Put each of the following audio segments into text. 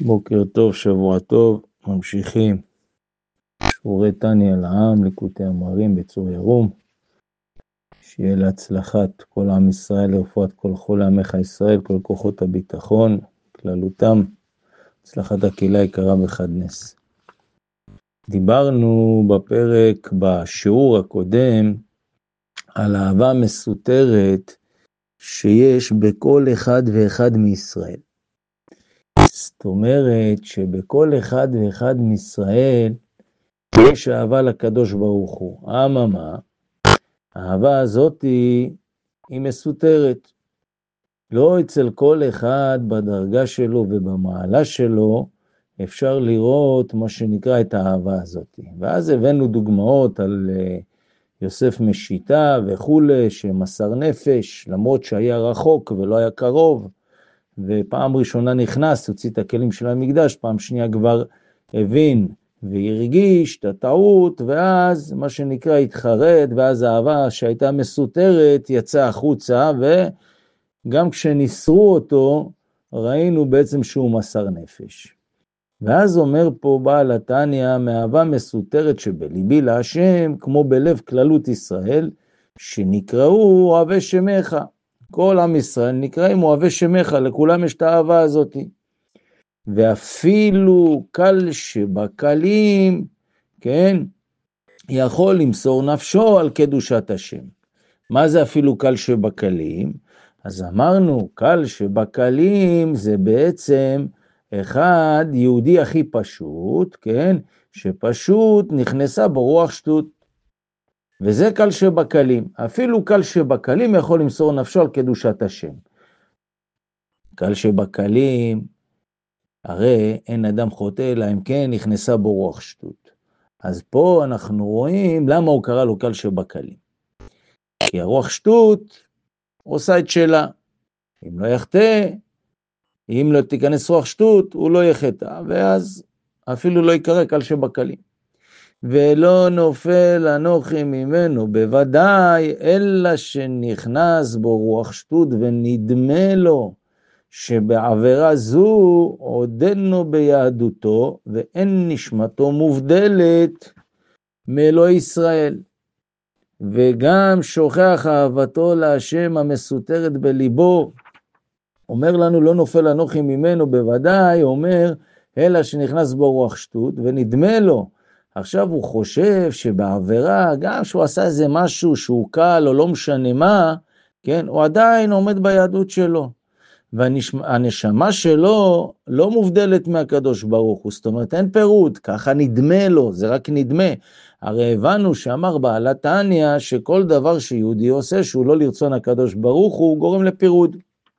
בוקר טוב, שבוע טוב, ממשיכים. שיעורי תניא לעם, ליקוטי אמרים בצור ירום. שיהיה להצלחת כל עם ישראל, לרפואת כל חולי עמך ישראל, כל כוחות הביטחון, כללותם, הצלחת הקהילה יקרה בחד נס. דיברנו בפרק, בשיעור הקודם, על אהבה מסותרת שיש בכל אחד ואחד מישראל. זאת אומרת שבכל אחד ואחד מישראל יש אהבה לקדוש ברוך הוא. אממה, האהבה הזאת היא מסותרת. לא אצל כל אחד בדרגה שלו ובמעלה שלו אפשר לראות מה שנקרא את האהבה הזאת. ואז הבאנו דוגמאות על יוסף משיטה וכו', שמסר נפש, למרות שהיה רחוק ולא היה קרוב, ופעם ראשונה נכנס, הוציא את הכלים של המקדש, פעם שנייה כבר הבין והרגיש את הטעות, ואז מה שנקרא התחרט, ואז האהבה שהייתה מסותרת יצאה החוצה, וגם כשניסרו אותו ראינו בעצם שהוא מסר נפש. ואז אומר פה בעל התניא, מאהבה מסותרת שבליבי להשם, כמו בלב כללות ישראל, שנקראו אוהבי שמך. כל עם ישראל נקראים אוהבי שמך, לכולם יש את האהבה הזאת. ואפילו קל שבקלים, כן, יכול למסור נפשו על קדושת השם. מה זה אפילו קל שבקלים? אז אמרנו, קל שבקלים זה בעצם אחד יהודי הכי פשוט, כן, שפשוט נכנסה ברוח שטות. וזה קל שבקלים. אפילו קל שבקלים יכול למסור נפשו על קדושת השם. קל שבקלים, הרי אין אדם חוטא אלא אם כן נכנסה בו רוח שטות. אז פה אנחנו רואים למה הוא קרא לו קל שבקלים. כי הרוח שטות עושה את שלה. אם לא יחטא, אם לא תיכנס רוח שטות, הוא לא יחטא, ואז אפילו לא יקרא קל שבקלים. ולא נופל אנוכי ממנו בוודאי, אלא שנכנס בו רוח שטות ונדמה לו שבעבירה זו עודנו ביהדותו ואין נשמתו מובדלת מאלוהי ישראל. וגם שוכח אהבתו להשם המסותרת בליבו. אומר לנו לא נופל אנוכי ממנו בוודאי, אומר אלא שנכנס בו רוח שטות ונדמה לו. עכשיו הוא חושב שבעבירה, גם שהוא עשה איזה משהו שהוא קל או לא משנה מה, כן, הוא עדיין עומד ביהדות שלו. והנשמה שלו לא מובדלת מהקדוש ברוך הוא, זאת אומרת אין פירוד, ככה נדמה לו, זה רק נדמה. הרי הבנו שאמר בעל התניא שכל דבר שיהודי עושה שהוא לא לרצון הקדוש ברוך הוא גורם לפירוד.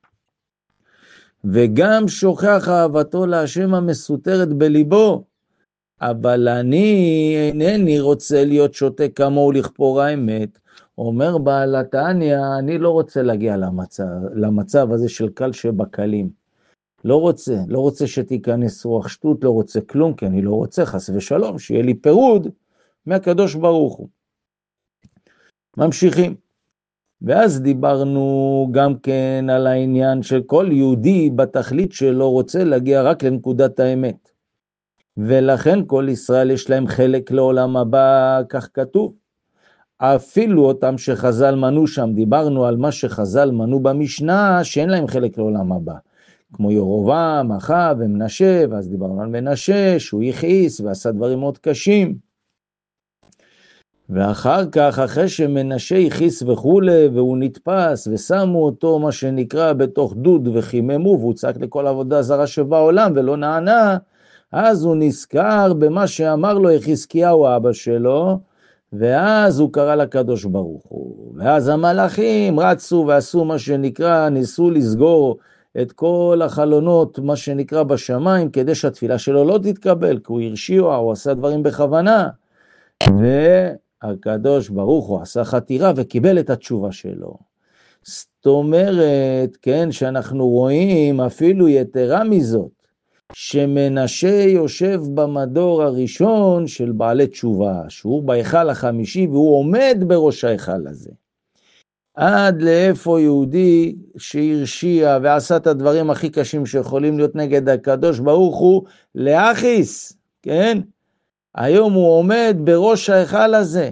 וגם שוכח אהבתו להשם המסותרת בליבו, אבל אני אינני רוצה להיות שוטה כמוהו לכפור האמת. אומר בעל התניא, אני לא רוצה להגיע למצב הזה של קל שבקלים. לא רוצה שתיכנס רוח שטות, לא רוצה כלום, כי אני לא רוצה חס ושלום, שיהיה לי פירוד מהקדוש ברוך הוא. ממשיכים. ואז דיברנו גם כן על העניין של כל יהודי בתכלית שלו רוצה להגיע רק לנקודת האמת. ולכן כל ישראל יש להם חלק לעולם הבא, כך כתוב. אפילו אותם שחז"ל מנו שם, דיברנו על מה שחז"ל מנו במשנה, שאין להם חלק לעולם הבא. כמו ירבעם, אחאב ומנשה, ואז דיברנו על מנשה, שהוא הכעיס ועשה דברים מאוד קשים. ואחר כך, אחרי שמנשה הכעיס וכו', והוא נתפס, ושמו אותו מה שנקרא בתוך דוד וחיממו, והוא צעק לכל עבודה זרה שבעולם ולא נענה, אז הוא נזכר במה שאמר לו חזקיהו האבא שלו, ואז הוא קרא לקדוש ברוך הוא. ואז המלאכים רצו ועשו מה שנקרא, ניסו לסגור את כל החלונות, מה שנקרא בשמיים, כדי שהתפילה שלו לא תתקבל, כי הוא הרשיע, הוא עשה דברים בכוונה. והקדוש ברוך הוא עשה חתירה וקיבל את התשובה שלו. זאת אומרת, כן, שאנחנו רואים אפילו יתרה מזאת, שמנשה יושב במדור הראשון של בעלי תשובה, שהוא בהיכל החמישי, והוא עומד בראש ההיכל הזה. עד לאיפה יהודי שהרשיע ועשה את הדברים הכי קשים שיכולים להיות נגד הקדוש ברוך הוא, לאחיס, כן? היום הוא עומד בראש ההיכל הזה.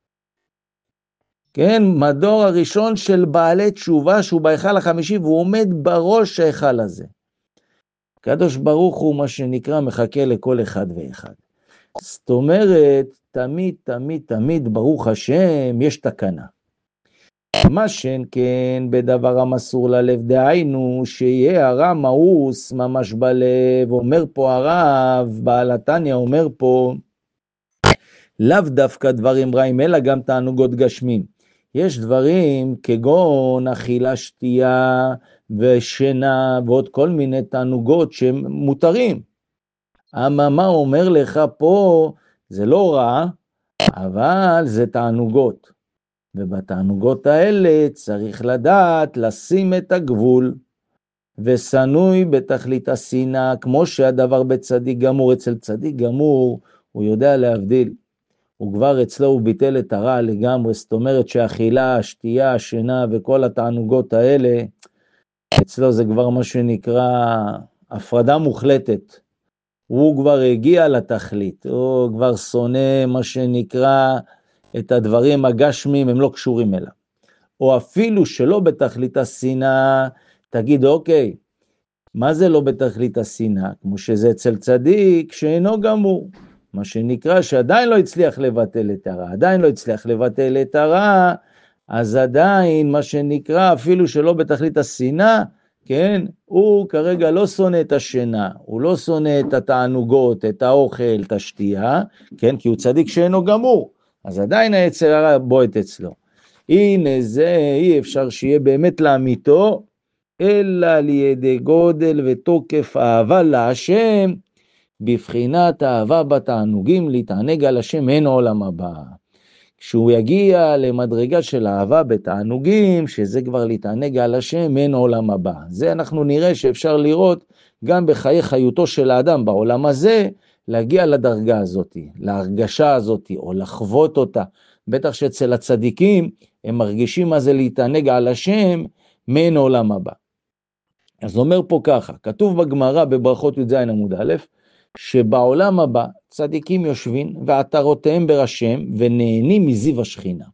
כן, מדור הראשון של בעלי תשובה שהוא בהיכל החמישי, והוא עומד בראש ההיכל הזה. הקדוש ברוך הוא מה שנקרא מחכה לכל אחד ואחד. זאת אומרת, תמיד, תמיד, תמיד, ברוך השם, יש תקנה. מה שאין כן בדבר המסור ללב, דהיינו שיהיה הרע מאוס ממש בלב. אומר פה הרב, בעל התניא אומר פה, לאו דווקא דברים רעים, אלא גם תענוגות גשמים. יש דברים כגון אכילה, שתייה ושינה ועוד כל מיני תענוגות שהם מותרים. מה אומר לך פה, זה לא רע, אבל זה תענוגות. ובתענוגות האלה צריך לדעת לשים את הגבול, וסנוי בתכלית השנאה, כמו שהדבר בצדיק גמור. אצל צדיק גמור הוא יודע להבדיל. הוא כבר אצלו הוא ביטל את הרע לגמרי, זאת אומרת שאכילה, שתייה, שינה וכל התענוגות האלה, אצלו זה כבר מה שנקרא הפרדה מוחלטת. הוא כבר הגיע לתכלית, הוא כבר שונא מה שנקרא את הדברים הגשמים, הם לא קשורים אליו. או אפילו שלא בתכלית השנאה, תגיד אוקיי, מה זה לא בתכלית השנאה? כמו שזה אצל צדיק שאינו גמור. מה שנקרא שעדיין לא הצליח לבטל את הרע, עדיין לא הצליח לבטל את הרע, אז עדיין מה שנקרא אפילו שלא בתכלית השנאה, כן, הוא כרגע לא שונא את השינה, הוא לא שונא את התענוגות, את האוכל, את השתייה, כן, כי הוא צדיק שאינו גמור, אז עדיין היצר הרע בועט אצלו. הנה זה אי אפשר שיהיה באמת לאמיתו, אלא לידי גודל ותוקף אהבה להשם, בבחינת אהבה בתענוגים להתענג על השם אין עולם הבא. כשהוא יגיע למדרגה של אהבה בתענוגים, שזה כבר להתענג על השם אין עולם הבא. זה אנחנו נראה שאפשר לראות גם בחיי חיותו של האדם בעולם הזה, להגיע לדרגה הזאת, להרגשה הזאת, או לחוות אותה. בטח שאצל הצדיקים הם מרגישים מה זה להתענג על השם אין עולם הבא. אז אומר פה ככה, כתוב בגמרא בברכות י"ז עמוד א', שבעולם הבא צדיקים יושבים ועטרותיהם ברשם ונהנים מזיו השכינה.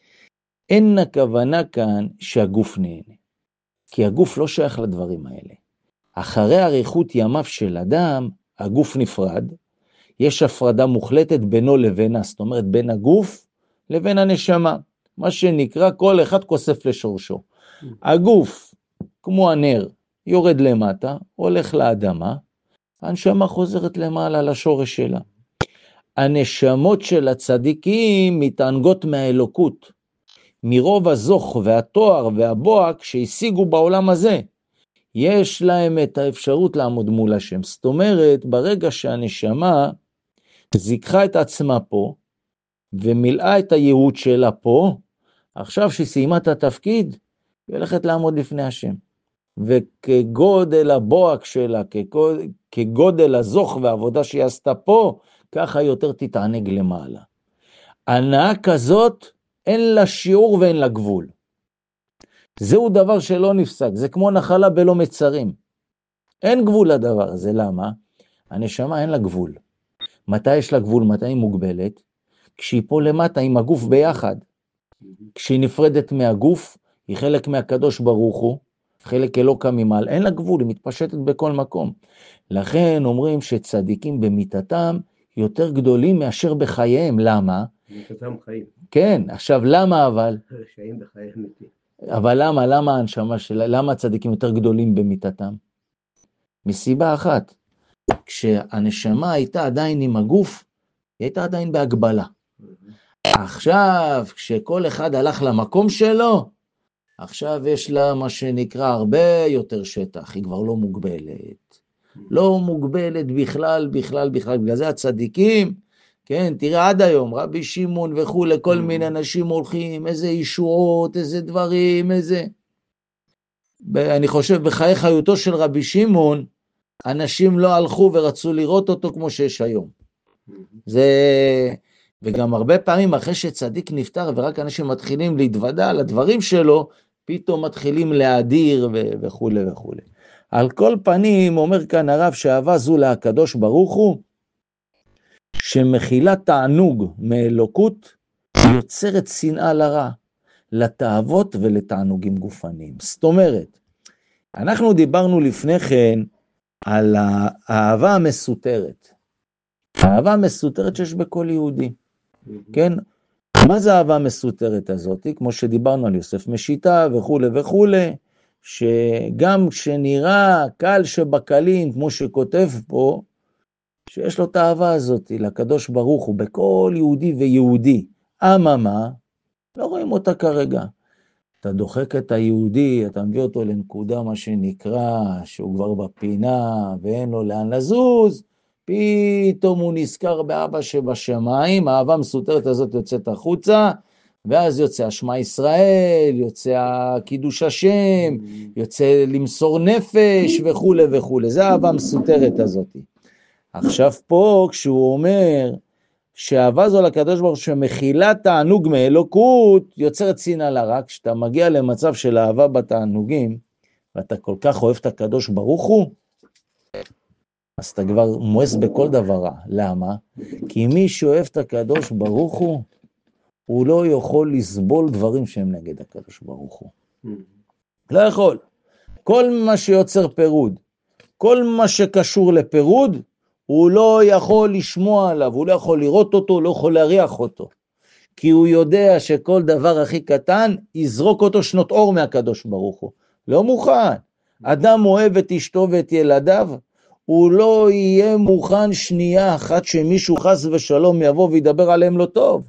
אין הכוונה כאן שהגוף נהנה, כי הגוף לא שייך לדברים האלה. אחרי אריכות ימיו של אדם, הגוף נפרד, יש הפרדה מוחלטת בינו לבינה, זאת אומרת בין הגוף לבין הנשמה, מה שנקרא כל אחד כוסף לשורשו. הגוף, כמו הנר, יורד למטה, הולך לאדמה, הנשמה חוזרת למעלה לשורש שלה. הנשמות של הצדיקים מתענגות מהאלוקות, מרוב הזוך והתואר והבועק שהשיגו בעולם הזה. יש להם את האפשרות לעמוד מול השם. זאת אומרת, ברגע שהנשמה זיקחה את עצמה פה, ומילאה את הייעוד שלה פה, עכשיו שסיימה את התפקיד, היא הולכת לעמוד לפני השם. וכגודל הבועק שלה, כגודל הזוך והעבודה שהיא עשתה פה, ככה יותר תתענג למעלה. הנאה כזאת, אין לה שיעור ואין לה גבול. זהו דבר שלא נפסק, זה כמו נחלה בלא מצרים. אין גבול לדבר הזה, למה? הנשמה אין לה גבול. מתי יש לה גבול? מתי היא מוגבלת? כשהיא פה למטה עם הגוף ביחד. כשהיא נפרדת מהגוף, היא חלק מהקדוש ברוך הוא, חלק אלוקה ממעל, אין לה גבול, היא מתפשטת בכל מקום. לכן אומרים שצדיקים במיתתם יותר גדולים מאשר בחייהם, למה? מיתתם חיים. כן, עכשיו למה אבל? רשעים בחיים מתים. אבל למה הנשמה שלה, למה הצדיקים יותר גדולים במיתתם? מסיבה אחת, כשהנשמה הייתה עדיין עם הגוף, היא הייתה עדיין בהגבלה. עכשיו, כשכל אחד הלך למקום שלו, עכשיו יש לה מה שנקרא הרבה יותר שטח, היא כבר לא מוגבלת. לא מוגבלת בכלל. בגלל זה הצדיקים, כן, תראה עד היום, רבי שמעון וכו', לכל מיני אנשים הולכים, איזה ישועות, איזה דברים, איזה... אני חושב בחיי חיותו של רבי שמעון, אנשים לא הלכו ורצו לראות אותו כמו שיש היום. וגם הרבה פעמים אחרי שצדיק נפטר ורק אנשים מתחילים להתוודע על הדברים שלו, פתאום מתחילים להאדיר וכו' וכו'. על כל פנים אומר כאן הרב שאהבה זו להקדוש ברוך הוא, שמכילה תענוג מאלוקות, יוצרת שנאה לרע, לתאוות ולתענוגים גופניים. זאת אומרת, אנחנו דיברנו לפני כן על האהבה המסותרת. האהבה המסותרת שיש בכל יהודי. כן? מה זה האהבה המסותרת הזאת? כמו שדיברנו על יוסף משיטה וכו' וכו', שגם כשנראה קל שבקלים, כמו שכותב פה, שיש לו את האהבה הזאת לקדוש ברוך הוא בכל יהודי ויהודי. אממה, לא רואים אותה כרגע. אתה דוחק את היהודי, אתה מביא אותו לנקודה מה שנקרא, שהוא כבר בפינה ואין לו לאן לזוז, פתאום הוא נזכר באבא שבשמיים, האהבה המסותרת הזאת יוצאת החוצה, ואז יוצא השמע ישראל, יוצא קידוש השם, יוצא למסור נפש וכו' וכו'. זה האהבה המסותרת הזאת. עכשיו פה כשהוא אומר שאהבה זו לקדוש ברוך הוא שמכילה תענוג מאלוקות, יוצרת שנאה לרע. כשאתה מגיע למצב של אהבה בתענוגים, ואתה כל כך אוהב את הקדוש ברוך הוא, אז אתה כבר מואס בכל דבר רע. למה? כי מי שאוהב את הקדוש ברוך הוא לא יכול לסבול דברים שהם נגד הקדוש ברוך הוא. לא יכול. כל מה שיוצר פירוד, כל מה שקשור לפירוד, הוא לא יכול לשמוע עליו, הוא לא יכול לראות אותו, לא יכול להריח אותו. כי הוא יודע שכל דבר הכי קטן, יזרוק אותו שנות אור מהקדוש ברוך הוא. לא מוכן. אדם אוהב את אשתו ואת ילדיו, הוא לא יהיה מוכן שנייה אחת שמישהו חס ושלום יבוא וידבר עליהם לא טוב.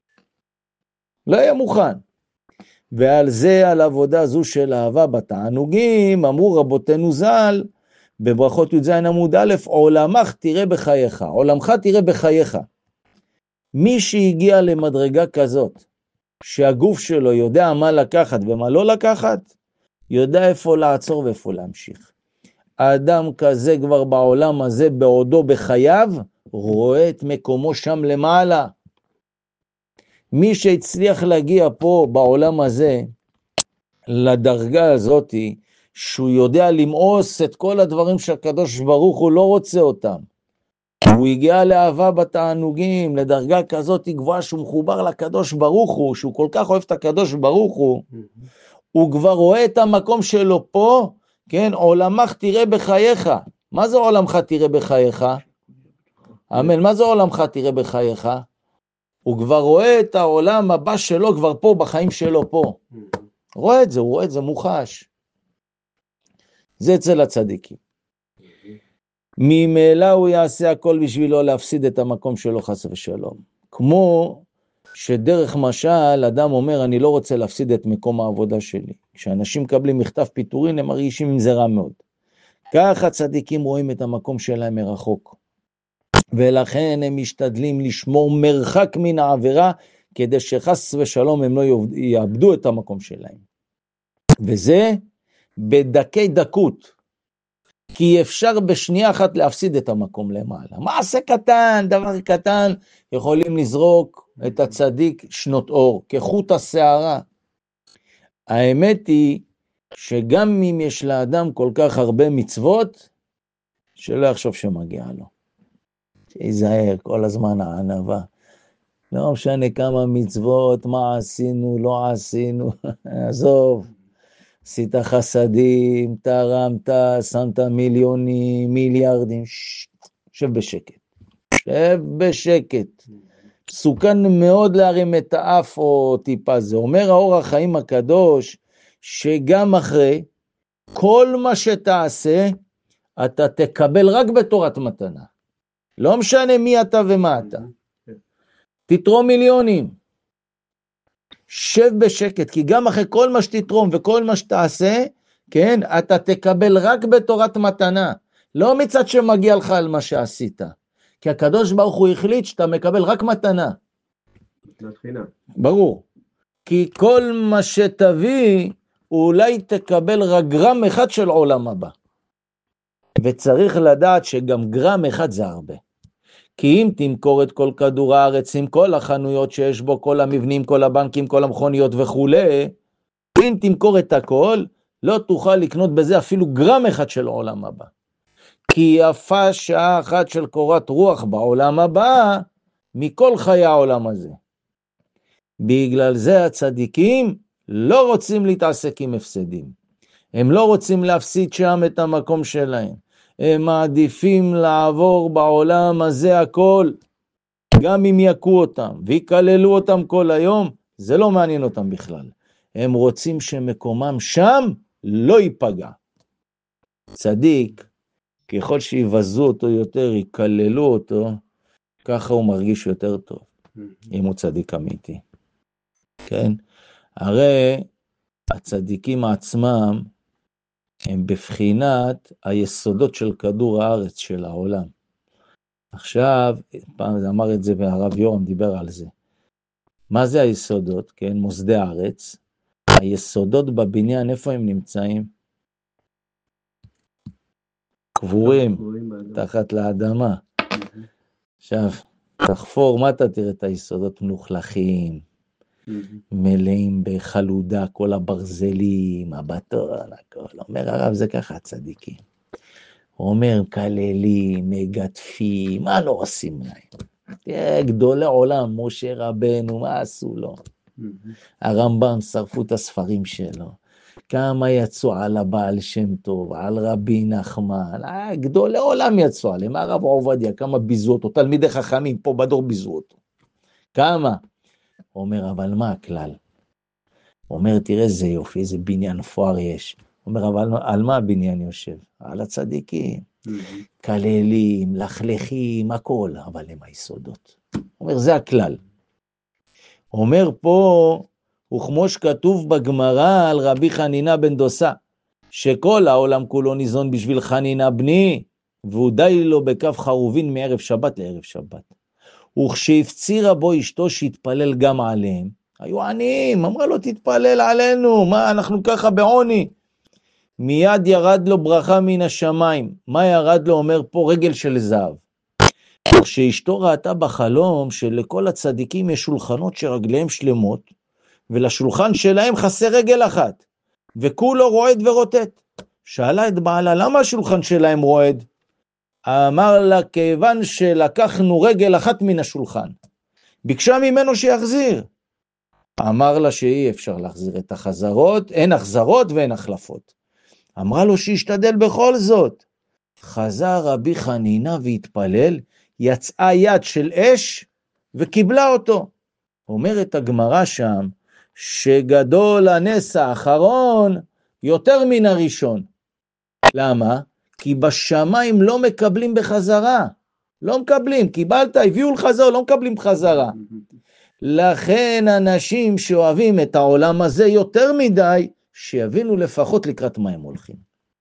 לא יהיה מוכן. ועל זה, על עבודה זו של אהבה בתענוגים, אמרו רבותינו ז"ל, בברכות י"ז עמוד א', עולמך תראה בחייך, עולמך תראה בחייך. מי שהגיע למדרגה כזאת, שהגוף שלו יודע מה לקחת ומה לא לקחת, יודע איפה לעצור ואיפה להמשיך. האדם כזה כבר בעולם הזה, בעודו בחייו, רואה את מקומו שם למעלה. מי שהצליח להגיע פה בעולם הזה, לדרגה הזאת, שהוא יודע למאוס את כל הדברים שהקדוש ברוך הוא לא רוצה אותם. הוא הגיע לאהבה בתענוגים, לדרגה כזאת גבוהה שהוא מחובר לקדוש ברוך הוא, שהוא כל כך אוהב את הקדוש ברוך הוא כבר רואה את המקום שלו פה, כן, עולמך תראה בחייך. מה זה עולמך תראה בחייך? אמן, מה זה עולמך תראה בחייך? הוא כבר רואה את העולם הבא שלו כבר פה, בחיים שלו פה. רואה את זה, הוא רואה את זה מוחש. זה אצל הצדיקים. ממילא הוא יעשה הכל בשביל לא להפסיד את המקום שלו חס ושלום. כמו שדרך משל אדם אומר אני לא רוצה להפסיד את מקום העבודה שלי. כשאנשים מקבלים מכתב פיטורין הם מרגישים עם זה רע מאוד. כך הצדיקים רואים את המקום שלהם מרחוק. ולכן הם משתדלים לשמור מרחק מן העבירה כדי שחס ושלום הם לא יאבדו את המקום שלהם. וזה בדקי דקות. כי אפשר בשנייה אחת להפסיד את המקום למעלה. מעשה קטן, דבר קטן, יכולים לזרוק את הצדיק שנות אור, כחוט השערה. האמת היא שגם אם יש לאדם כל כך הרבה מצוות, שלא יחשוב שמגיע לו. שיזהר כל הזמן הענבה. לא משנה כמה מצוות, מה עשינו, לא עשינו, עזוב. עשית חסדים, תרמת, שמת מיליונים, מיליארדים, שב בשקט. שב בשקט. סוכן מאוד להרים את האף או טיפה. זה אומר האור החיים הקדוש, שגם אחרי כל מה שתעשה, אתה תקבל רק בתורת מתנה. לא משנה מי אתה ומה אתה. תתרום מיליונים. שב בשקט, כי גם אחרי כל מה שתתרום וכל מה שתעשה, כן, אתה תקבל רק בתורת מתנה. לא מצד שמגיע לך על מה שעשית. כי הקדוש ברוך הוא החליט שאתה מקבל רק מתנה. ברור. כי כל מה שתביא, אולי תקבל רק גרם אחד של עולם הבא. וצריך לדעת שגם גרם אחד זה הרבה. כי אם תמכור את כל כדור הארץ עם כל החנויות שיש בו, כל המבנים, כל הבנקים, כל המכוניות וכו', אם תמכור את הכל, לא תוכל לקנות בזה אפילו גרם אחד של עולם הבא. כי יפה שעה אחת של קורת רוח בעולם הבא, מכל חיי העולם הזה. בגלל זה הצדיקים לא רוצים להתעסק עם הפסדים. הם לא רוצים להפסיד שם את המקום שלהם. הם מעדיפים לעבור בעולם הזה הכל, גם אם יכו אותם ויקללו אותם כל היום, זה לא מעניין אותם בכלל. הם רוצים שמקומם שם לא ייפגע. צדיק, ככל שיבזו אותו יותר, יקללו אותו, ככה הוא מרגיש יותר טוב, אם הוא צדיק אמיתי. כן? הרי הצדיקים עצמם הם בבחינת היסודות של כדור הארץ של העולם. עכשיו, פעם אמר את זה והרב יורם דיבר על זה. מה זה היסודות? כן, מוסדי הארץ. היסודות בבניין, איפה הם נמצאים? קבורים, תחת לאדמה. עכשיו, תחפור, מה אתה תראה את היסודות מלוכלכים, מלאים בחלודה, כל הברזלים, הבטון, הכל. אומר הרב, זה ככה הצדיקים. הוא אומר, כללים, מגדפים, מה לא עושים להם? גדולי עולם, משה רבנו, מה עשו לו? הרמב"ם שרפו את הספרים שלו. כמה יצאו על הבעל שם טוב, על רבי נחמן, גדולי עולם יצאו עליהם, הרב עובדיה, כמה ביזו אותו, תלמידי חכמים פה בדור ביזו אותו. כמה? הוא אומר, אבל מה הכלל? הוא אומר, תראה איזה יופי, איזה בניין פואר יש. הוא אומר, אבל על מה הבניין יושב? על הצדיקים. כללים, לחלכים, הכל, אבל הם היסודות. הוא אומר, זה הכלל. הוא אומר פה, וכמו שכתוב בגמרא על רבי חנינה בן דוסה, שכל העולם כולו ניזון בשביל חנינה בני, והוא די לו בכף חרובין מערב שבת לערב שבת. וכשהפצירה בו אשתו שהתפלל גם עליהם, היו עניים, אמרה לו תתפלל עלינו, מה אנחנו ככה בעוני? מיד ירד לו ברכה מן השמיים. מה ירד לו? אומר פה רגל של זהב. וכשאשתו ראתה בחלום שלכל הצדיקים יש שולחנות שרגליהם שלמות, ולשולחן שלהם חסר רגל אחת, וכולו רועד ורוטט. שאלה את בעלה, למה השולחן שלהם רועד? אמר לה, כיוון שלקחנו רגל אחת מן השולחן. ביקשה ממנו שיחזיר. אמר לה שאי אפשר להחזיר את החזרות, אין החזרות ואין החלפות. אמרה לו שישתדל בכל זאת. חזר רבי חנינה והתפלל, יצאה יד של אש וקיבלה אותו. אומרת הגמרא שם, שגדול הנס האחרון יותר מן הראשון. למה? כי בשמיים לא מקבלים בחזרה. לא מקבלים, קיבלת, הביאו לך זהו, לא מקבלים בחזרה. לכן אנשים שאוהבים את העולם הזה יותר מדי, שיבינו לפחות לקראת מה הם הולכים.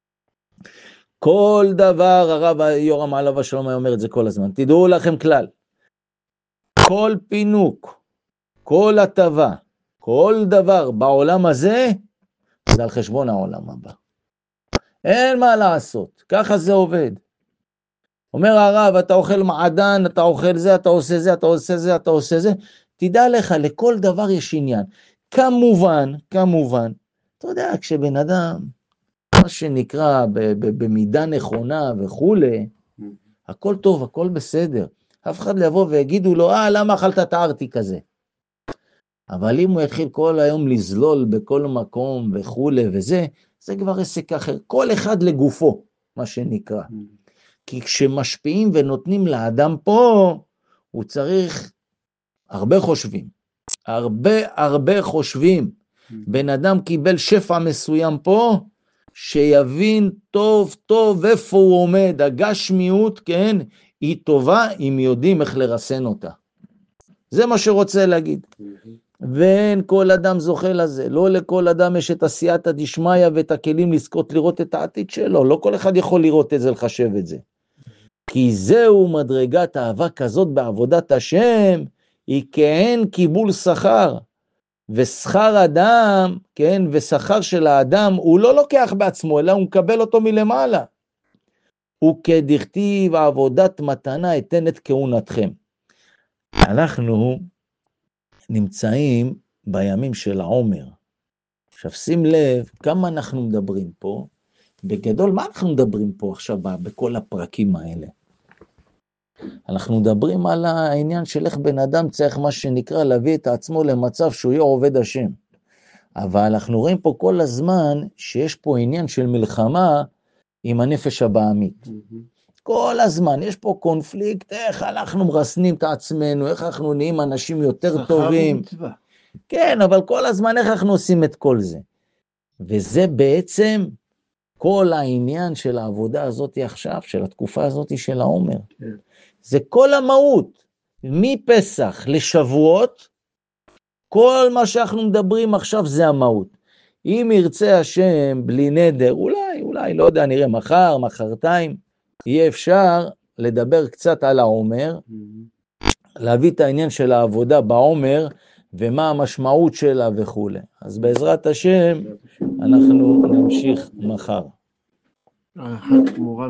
כל דבר, הרב יורם עליו השלום אומר את זה כל הזמן, תדעו לכם כלל, כל פינוק, כל הטבה, כל דבר בעולם הזה, זה על חשבון העולם הבא. אין מה לעשות, ככה זה עובד. אומר הרב, אתה אוכל מעדן, אתה אוכל זה, אתה עושה זה, אתה עושה זה, אתה עושה זה, תדע לך, לכל דבר יש עניין. כמובן, אתה יודע, כשבן אדם, מה שנקרא במידה נכונה וכולי, הכל טוב, הכל בסדר. אף אחד לבוא ויגידו לו, למה אכלת את הארטיק הזה? אבל אם הוא יתחיל כל היום לזלול בכל מקום וכולי וזה, זה כבר עסק אחר. כל אחד לגופו, מה שנקרא. כי כשמשפיעים ונותנים לאדם פה, הוא צריך הרבה חושבים. הרבה חושבים. בן אדם קיבל שפע מסוים פה, שיבין טוב טוב איפה הוא עומד. הגשמיות, כן, היא טובה אם יודעים איך לרסן אותה. זה מה שרוצה להגיד. ואין כל אדם זוכה לזה. לא לכל אדם יש את עשייתא דשמיא ואת הכלים לזכות לראות את העתיד שלו. לא כל אחד יכול לראות את זה, לחשב את זה. כי זהו מדרגת אהבה כזאת בעבודת השם, היא כאין קיבול שכר. ושכר אדם, כן, ושכר של האדם, הוא לא לוקח בעצמו, אלא הוא מקבל אותו מלמעלה. וכדכתיב עבודת מתנה אתן את כהונתכם. אנחנו נמצאים בימים של העומר. עכשיו שים לב כמה אנחנו מדברים פה, בגדול מה אנחנו מדברים פה עכשיו בכל הפרקים האלה? אנחנו מדברים על העניין של איך בן אדם צריך מה שנקרא להביא את עצמו למצב שהוא יהיה עובד השם. אבל אנחנו רואים פה כל הזמן שיש פה עניין של מלחמה עם הנפש הבעמית. כל הזמן יש פה קונפליקט, איך אנחנו מרסנים את עצמנו, איך אנחנו נהיים אנשים יותר טובים. כן, אבל כל הזמן איך אנחנו עושים את כל זה. וזה בעצם כל העניין של העבודה הזאת עכשיו, של התקופה הזאת של העומר. זה כל המהות, מפסח לשבועות, כל מה שאנחנו מדברים עכשיו זה המהות. אם ירצה השם בלי נדר, אולי, לא יודע, נראה מחר, מחרתיים, יהיה אפשר לדבר קצת על העומר, להביא את העניין של העבודה בעומר, ומה המשמעות שלה וכו'. אז בעזרת השם, אנחנו נמשיך מחר.